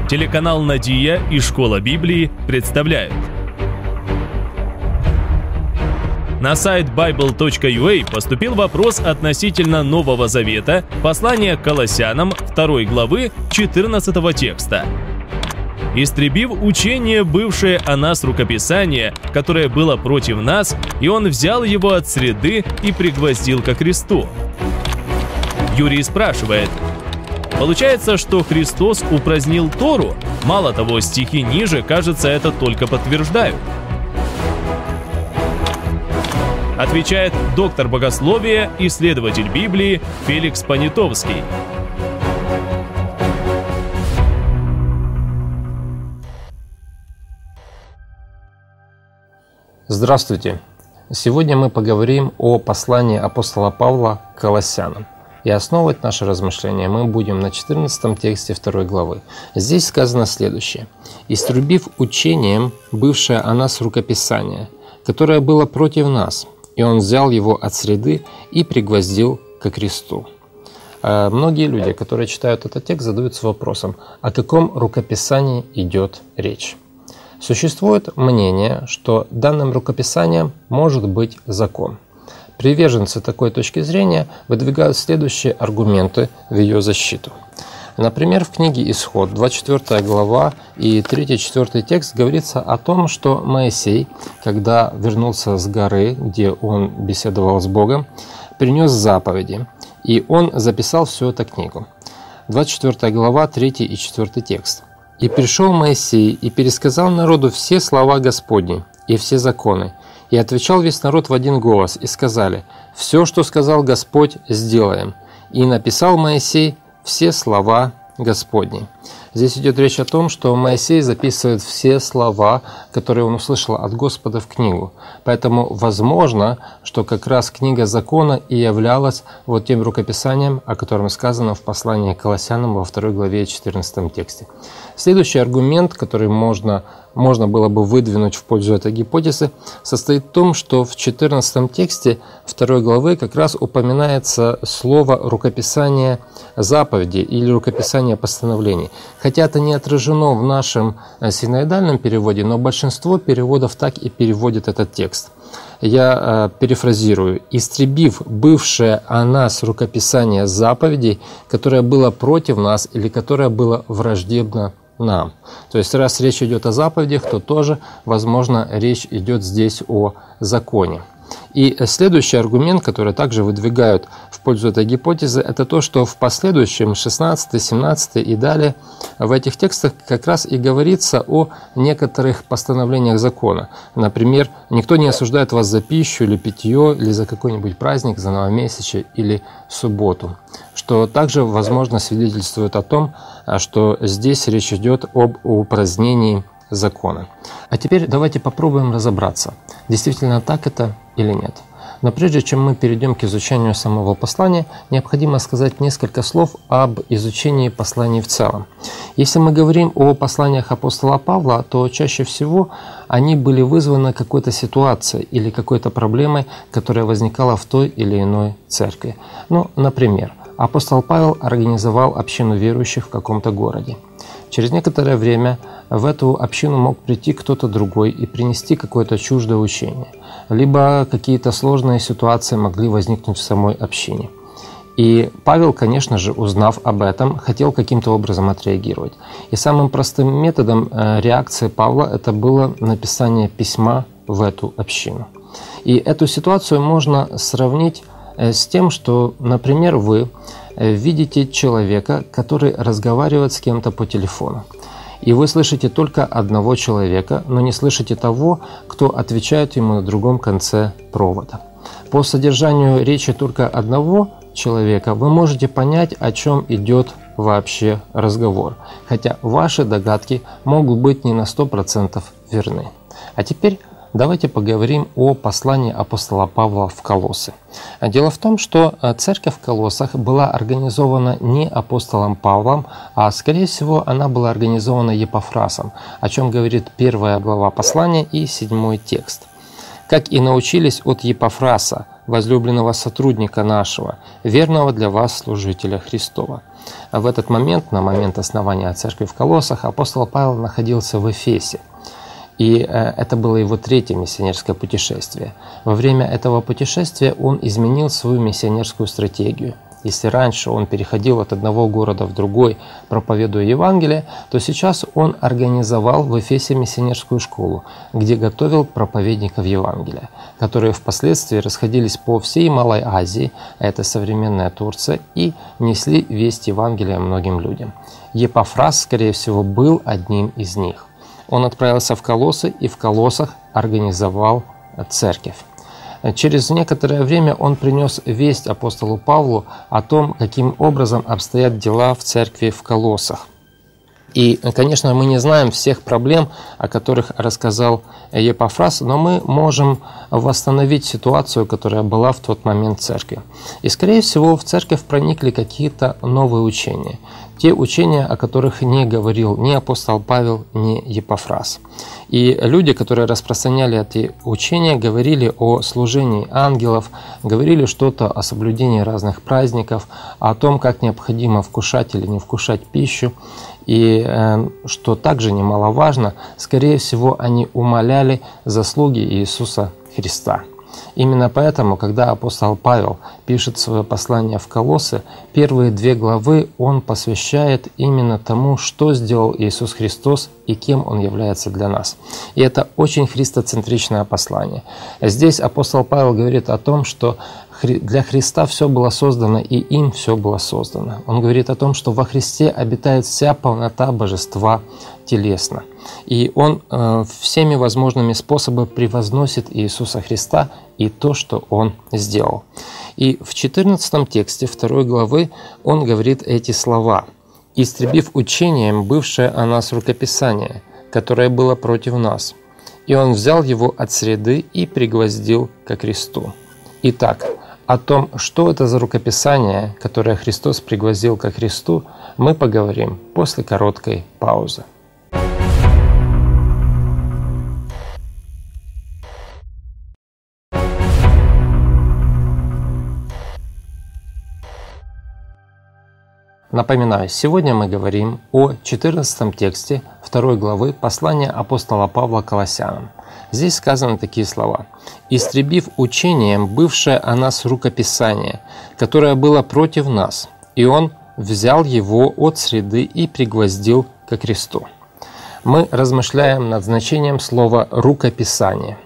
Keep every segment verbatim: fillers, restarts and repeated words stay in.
Телеканал «Надия» и Школа Библии представляют. На сайт байбл точка ю а поступил вопрос относительно Нового Завета, послания к Колоссянам, второй главы, четырнадцатого текста. «Истребив учение, бывшее о нас рукописание, которое было против нас, и он взял его от среды и пригвоздил ко кресту». Юрий спрашивает: получается, что Христос упразднил Тору? Мало того, стихи ниже, кажется, это только подтверждают. Отвечает доктор богословия, исследователь Библии Феликс Понятовский. Здравствуйте! Сегодня мы поговорим о послании апостола Павла к Колоссянам. И основывать наше размышление мы будем на четырнадцатом тексте второй главы. Здесь сказано следующее: «Иструбив учением, бывшее о нас рукописание, которое было против нас, и он взял его от среды и пригвоздил ко кресту». Многие люди, которые читают этот текст, задаются вопросом, о каком рукописании идет речь. Существует мнение, что данным рукописанием может быть закон. Приверженцы такой точки зрения выдвигают следующие аргументы в ее защиту. Например, в книге «Исход», двадцать четвёртая глава и третий-четвёртый текст говорится о том, что Моисей, когда вернулся с горы, где он беседовал с Богом, принес заповеди, и он записал всю эту книгу. двадцать четвёртая глава, третий и четвёртый текст. «И пришел Моисей и пересказал народу все слова Господни и все законы, и отвечал весь народ в один голос, и сказали: все, что сказал Господь, сделаем. И написал Моисей все слова Господни». Здесь идет речь о том, что Моисей записывает все слова, которые он услышал от Господа, в книгу. Поэтому возможно, что как раз книга закона и являлась вот тем рукописанием, о котором сказано в послании к Колоссянам во второй главе четырнадцатом тексте. Следующий аргумент, который можно, можно было бы выдвинуть в пользу этой гипотезы, состоит в том, что в четырнадцатом тексте второй главы как раз упоминается слово «рукописание заповедей» или «рукописание постановлений». Хотя это не отражено в нашем синоидальном переводе, но большинство переводов так и переводит этот текст. Я э, перефразирую: «Истребив бывшее о нас рукописание заповедей, которое было против нас или которое было враждебно нам». То есть, раз речь идет о заповедях, то тоже, возможно, речь идет здесь о законе. И следующий аргумент, который также выдвигают в пользу этой гипотезы, это то, что в последующем шестнадцатый, семнадцатый и далее в этих текстах как раз и говорится о некоторых постановлениях закона. Например, никто не осуждает вас за пищу или питье, или за какой-нибудь праздник, за новомесячие или субботу, что также, возможно, свидетельствует о том, что здесь речь идет об упразднении закона. А теперь давайте попробуем разобраться, действительно так это или нет. Но прежде чем мы перейдем к изучению самого послания, необходимо сказать несколько слов об изучении посланий в целом. Если мы говорим о посланиях апостола Павла, то чаще всего они были вызваны какой-то ситуацией или какой-то проблемой, которая возникала в той или иной церкви. Ну, например, апостол Павел организовал общину верующих в каком-то городе. Через некоторое время в эту общину мог прийти кто-то другой и принести какое-то чуждое учение. Либо какие-то сложные ситуации могли возникнуть в самой общине. И Павел, конечно же, узнав об этом, хотел каким-то образом отреагировать. И самым простым методом реакции Павла это было написание письма в эту общину. И эту ситуацию можно сравнить с тем, что, например, вы видите человека, который разговаривает с кем-то по телефону. И вы слышите только одного человека, но не слышите того, кто отвечает ему на другом конце провода. По содержанию речи только одного человека вы можете понять, о чем идет вообще разговор, хотя ваши догадки могут быть не на сто процентов верны. А теперь давайте поговорим о послании апостола Павла в Колоссы. Дело в том, что церковь в Колоссах была организована не апостолом Павлом, а, скорее всего, она была организована Епафрасом, о чем говорит первая глава послания и седьмой текст. как и научились от Епафраса, возлюбленного сотрудника нашего, верного для вас служителя Христова». А в этот момент, на момент основания церкви в Колоссах, апостол Павел находился в Эфесе. И это было его третье миссионерское путешествие. Во время этого путешествия он изменил свою миссионерскую стратегию. Если раньше он переходил от одного города в другой, проповедуя Евангелие, то сейчас он организовал в Эфесе миссионерскую школу, где готовил проповедников Евангелия, которые впоследствии расходились по всей Малой Азии, а это современная Турция, и несли весть Евангелия многим людям. Епафрас, скорее всего, был одним из них. Он отправился в Колоссы и в Колоссах организовал церковь. Через некоторое время он принес весть апостолу Павлу о том, каким образом обстоят дела в церкви в Колоссах. И, конечно, мы не знаем всех проблем, о которых рассказал Епафрас, но мы можем восстановить ситуацию, которая была в тот момент в церкви. И, скорее всего, в церковь проникли какие-то новые учения. Те учения, о которых не говорил ни апостол Павел, ни Епафрас. И люди, которые распространяли эти учения, говорили о служении ангелов, говорили что-то о соблюдении разных праздников, о том, как необходимо вкушать или не вкушать пищу. И, э, что также немаловажно, скорее всего, они умаляли заслуги Иисуса Христа. Именно поэтому, когда апостол Павел пишет свое послание в Колоссы, первые две главы он посвящает именно тому, что сделал Иисус Христос и кем Он является для нас. И это очень христоцентричное послание. Здесь апостол Павел говорит о том, что для Христа все было создано, и им все было создано. Он говорит о том, что во Христе обитает вся полнота божества телесно. И он э, всеми возможными способами превозносит Иисуса Христа и то, что Он сделал. И в четырнадцатом тексте второй главы он говорит эти слова: «Истребив учением бывшее о нас рукописание, которое было против нас, и Он взял его от среды и пригвоздил ко кресту». Итак, о том, что это за рукописание, которое Христос пригвоздил ко кресту, мы поговорим после короткой паузы. Напоминаю, сегодня мы говорим о четырнадцатом тексте второй главы послания апостола Павла к Колоссянам. Здесь сказаны такие слова: «Истребив учением бывшее о нас рукописание, которое было против нас, и Он взял его от среды и пригвоздил ко кресту». Мы размышляем над значением слова «рукописание».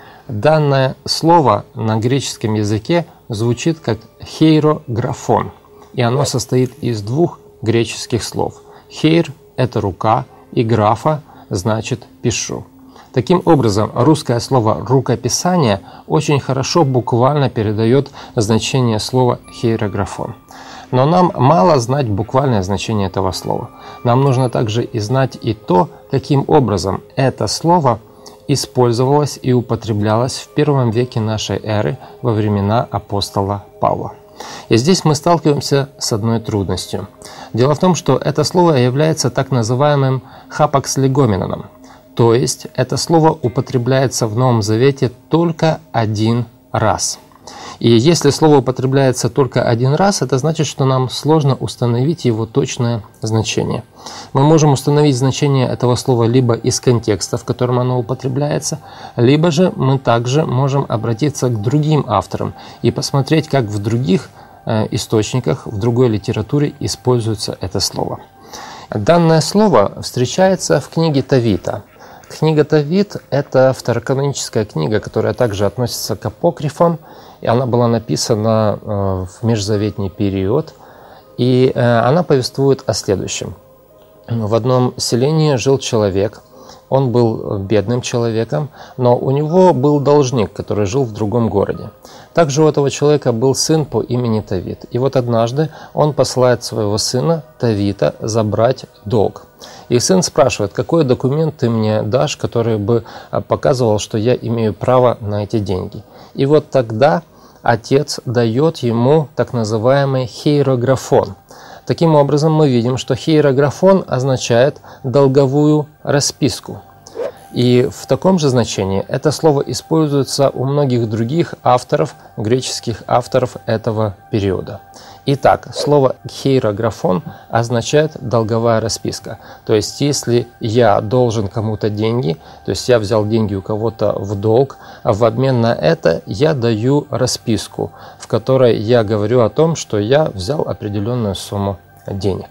Данное слово на греческом языке звучит как «хейрографон», и оно состоит из двух греческих слов. «Хейр» — это «рука», и «графа» значит «пишу». Таким образом, русское слово «рукописание» очень хорошо буквально передает значение слова «хейрографон». Но нам мало знать буквальное значение этого слова. Нам нужно также и знать и то, каким образом это слово использовалось и употреблялось в первом веке нашей эры во времена апостола Павла. И здесь мы сталкиваемся с одной трудностью. Дело в том, что это слово является так называемым «хапакс легоменоном», то есть это слово употребляется в Новом Завете только один раз. И если слово употребляется только один раз, это значит, что нам сложно установить его точное значение. Мы можем установить значение этого слова либо из контекста, в котором оно употребляется, либо же мы также можем обратиться к другим авторам и посмотреть, как в других э, источниках, в другой литературе используется это слово. Данное слово встречается в книге Товита. Книга Товит – это второканоническая книга, которая также относится к апокрифам, и она была написана в межзаветний период, и она повествует о следующем. В одном селении жил человек, он был бедным человеком, но у него был должник, который жил в другом городе. Также у этого человека был сын по имени Товит. И вот однажды он посылает своего сына Товита забрать долг. И сын спрашивает: какой документ ты мне дашь, который бы показывал, что я имею право на эти деньги. И вот тогда отец дает ему так называемый хейрографон. Таким образом, мы видим, что хейрографон означает долговую расписку. И в таком же значении это слово используется у многих других авторов, греческих авторов этого периода. Итак, слово «хейрографон» означает «долговая расписка». То есть, если я должен кому-то деньги, то есть я взял деньги у кого-то в долг, а в обмен на это я даю расписку, в которой я говорю о том, что я взял определенную сумму денег.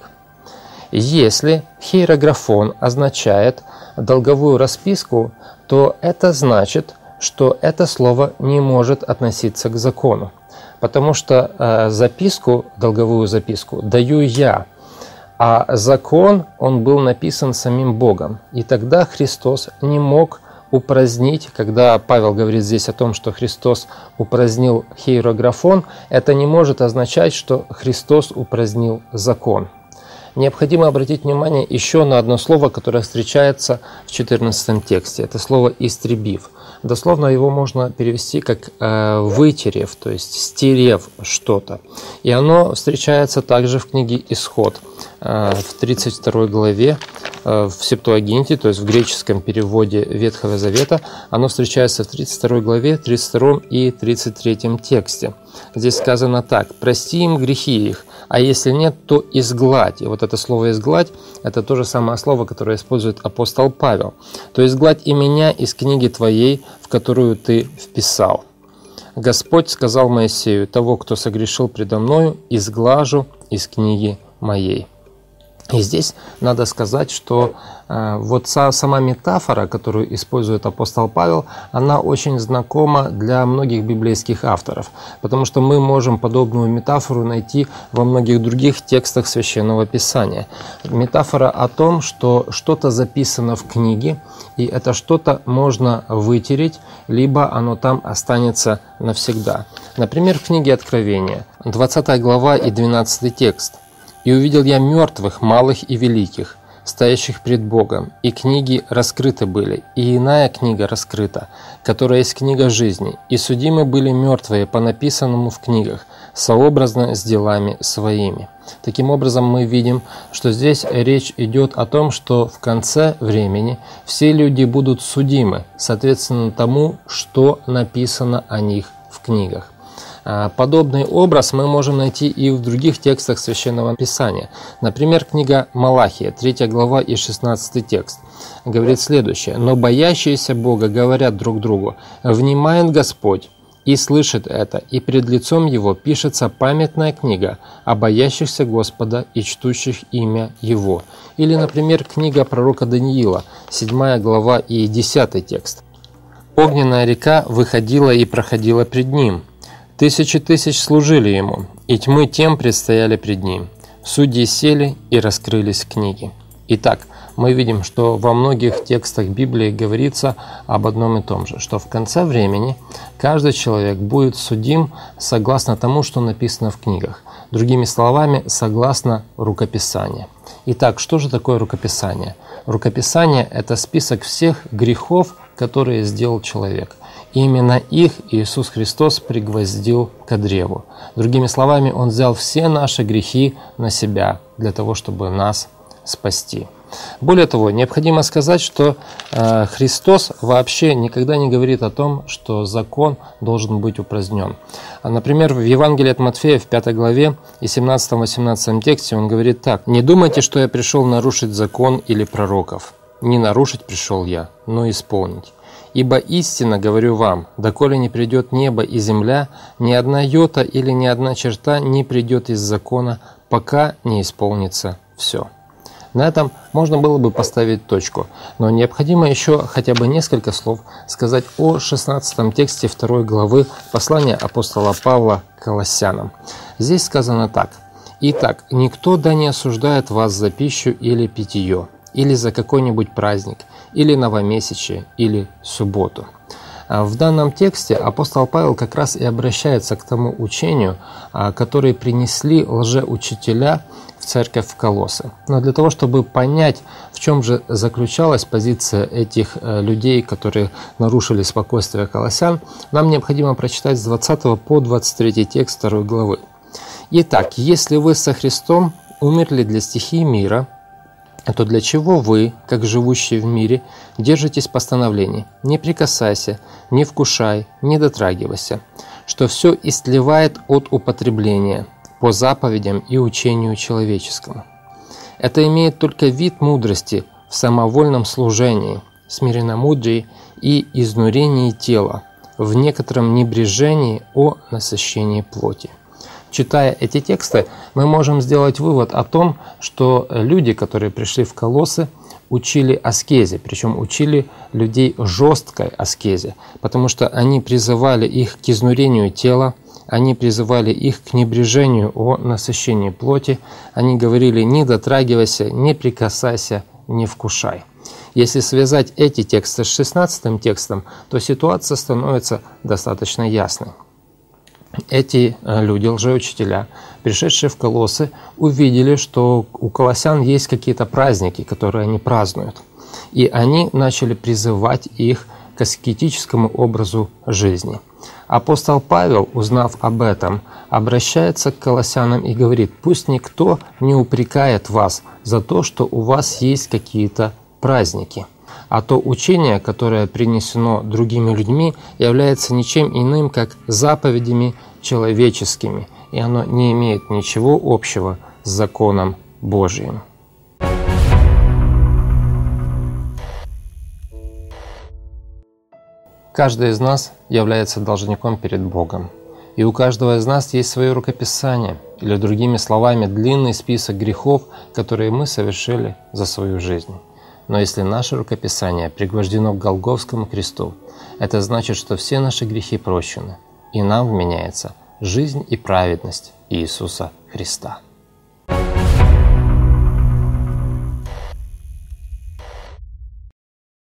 Если хейрографон означает долговую расписку, то это значит, что это слово не может относиться к закону. Потому что э, записку, долговую записку, даю я, а закон, он был написан самим Богом. И тогда Христос не мог упразднить, когда Павел говорит здесь о том, что Христос упразднил хейрографон, это не может означать, что Христос упразднил закон. Необходимо обратить внимание еще на одно слово, которое встречается в четырнадцатом тексте. Это слово «истребив». Дословно его можно перевести как э, «вытерев», то есть «стерев что-то». И оно встречается также в книге «Исход» э, в тридцать второй главе, э, в Септуагинте, то есть в греческом переводе Ветхого Завета. Оно встречается в тридцать второй главе, тридцать втором и тридцать третьем тексте. Здесь сказано так: «Прости им грехи их, а если нет, то изгладь». И вот это слово «изгладь» – это то же самое слово, которое использует апостол Павел. «То изгладь и меня из книги твоей, в которую ты вписал. Господь сказал Моисею: того, кто согрешил предо мною, изглажу из книги моей». И здесь надо сказать, что э, вот са, сама метафора, которую использует апостол Павел, она очень знакома для многих библейских авторов, потому что мы можем подобную метафору найти во многих других текстах Священного Писания. Метафора о том, что что-то записано в книге, и это что-то можно вытереть, либо оно там останется навсегда. Например, в книге Откровения, двадцатая глава и двенадцатый текст. «И увидел я мертвых, малых и великих, стоящих пред Богом, и книги раскрыты были, и иная книга раскрыта, которая есть книга жизни, и судимы были мертвые по написанному в книгах, сообразно с делами своими». Таким образом, мы видим, что здесь речь идет о том, что в конце времени все люди будут судимы, соответственно тому, что написано о них в книгах. Подобный образ мы можем найти и в других текстах Священного Писания. Например, книга Малахия, третья глава и шестнадцатый текст, говорит следующее: «Но боящиеся Бога говорят друг другу: внимает Господь, и слышит это, и пред лицом Его пишется памятная книга о боящихся Господа и чтущих имя Его». Или, например, книга пророка Даниила, седьмая глава и десятый текст. «Огненная река выходила и проходила пред ним. Тысячи тысяч служили ему, и тьмы тем предстояли пред ним. Судьи сели, и раскрылись книги». Итак, мы видим, что во многих текстах Библии говорится об одном и том же, что в конце времени каждый человек будет судим согласно тому, что написано в книгах. Другими словами, согласно рукописанию. Итак, что же такое рукописание? Рукописание – это список всех грехов, которые сделал человек. И именно их Иисус Христос пригвоздил ко древу. Другими словами, Он взял все наши грехи на себя для того, чтобы нас спасти. Более того, необходимо сказать, что э, Христос вообще никогда не говорит о том, что закон должен быть упразднен. Например, в Евангелии от Матфея в пятой главе и семнадцатом-восемнадцатом тексте Он говорит так: «Не думайте, что я пришел нарушить закон или пророков. Не нарушить пришел я, но исполнить. Ибо истинно говорю вам, доколе не придет небо и земля, ни одна йота или ни одна черта не придет из закона, пока не исполнится все». На этом можно было бы поставить точку, но необходимо еще хотя бы несколько слов сказать о шестнадцатом тексте второй главы послания апостола Павла к Колоссянам. Здесь сказано так: «Итак, никто да не осуждает вас за пищу или питье, или за какой-нибудь праздник, или новомесячие, или субботу». В данном тексте апостол Павел как раз и обращается к тому учению, которое принесли лжеучителя в церковь в Колоссы. Но для того, чтобы понять, в чем же заключалась позиция этих людей, которые нарушили спокойствие колоссян, нам необходимо прочитать с двадцатого по двадцать третий текст второй главы. «Итак, если вы со Христом умерли для стихий мира, то для чего вы, как живущие в мире, держитесь постановлений? Не прикасайся, не вкушай, не дотрагивайся, что все истлевает от употребления по заповедям и учению человеческому. Это имеет только вид мудрости в самовольном служении, смиренномудрии и изнурении тела, в некотором небрежении о насыщении плоти. Читая эти тексты, мы можем сделать вывод о том, что люди, которые пришли в Колоссы, учили аскезе, причем учили людей жесткой аскезе, потому что они призывали их к изнурению тела, они призывали их к небрежению о насыщении плоти, они говорили: «Не дотрагивайся, не прикасайся, не вкушай». Если связать эти тексты с шестнадцатым текстом, то ситуация становится достаточно ясной. Эти люди, лжеучителя, пришедшие в Колоссы, увидели, что у колоссян есть какие-то праздники, которые они празднуют. И они начали призывать их к аскетическому образу жизни. Апостол Павел, узнав об этом, обращается к колоссянам и говорит: «Пусть никто не упрекает вас за то, что у вас есть какие-то праздники. А то учение, которое принесено другими людьми, является ничем иным, как заповедями человеческими, и оно не имеет ничего общего с законом Божиим». Каждый из нас является должником перед Богом. И у каждого из нас есть свое рукописание, или, другими словами, длинный список грехов, которые мы совершили за свою жизнь. Но если наше рукописание пригвождено к Голгофскому кресту, это значит, что все наши грехи прощены, и нам вменяется жизнь и праведность Иисуса Христа.